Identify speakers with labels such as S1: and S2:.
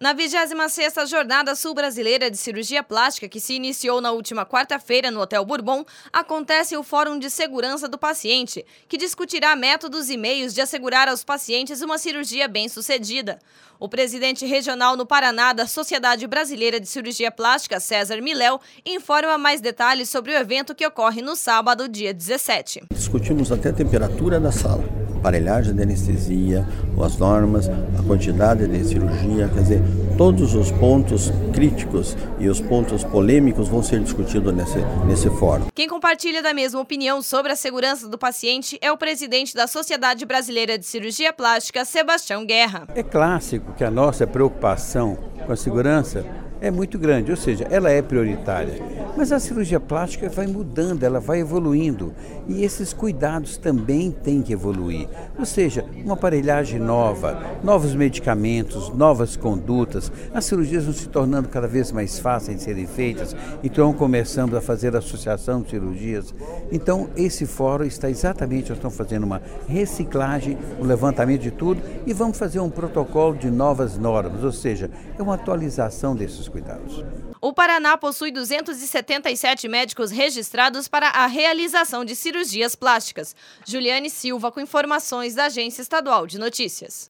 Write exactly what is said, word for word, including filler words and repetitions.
S1: Na vigésima sexta Jornada Sul-Brasileira de Cirurgia Plástica, que se iniciou na última quarta-feira no Hotel Bourbon, acontece o Fórum de Segurança do Paciente, que discutirá métodos e meios de assegurar aos pacientes uma cirurgia bem-sucedida. O presidente regional no Paraná da Sociedade Brasileira de Cirurgia Plástica, César Miléo, informa mais detalhes sobre o evento que ocorre no sábado, dia dezessete.
S2: Discutimos até a temperatura da sala, aparelhagem de anestesia, as normas, a quantidade de cirurgia, quer dizer, todos os pontos críticos e os pontos polêmicos vão ser discutidos nesse, nesse fórum.
S1: Quem compartilha da mesma opinião sobre a segurança do paciente é o presidente da Sociedade Brasileira de Cirurgia Plástica, Sebastião Guerra.
S3: É clássico que a nossa preocupação com a segurança é muito grande, ou seja, ela é prioritária. Mas a cirurgia plástica vai mudando, ela vai evoluindo e esses cuidados também têm que evoluir. Ou seja, uma aparelhagem nova, novos medicamentos, novas condutas, as cirurgias vão se tornando cada vez mais fáceis de serem feitas, então começamos a fazer associação de cirurgias. Então esse fórum está exatamente, nós estamos fazendo uma reciclagem, um levantamento de tudo e vamos fazer um protocolo de novas normas, ou seja, é uma atualização desses cuidados.
S1: O Paraná possui duzentos e setenta e sete médicos registrados para a realização de cirurgias plásticas. Juliane Silva com informações da Agência Estadual de Notícias.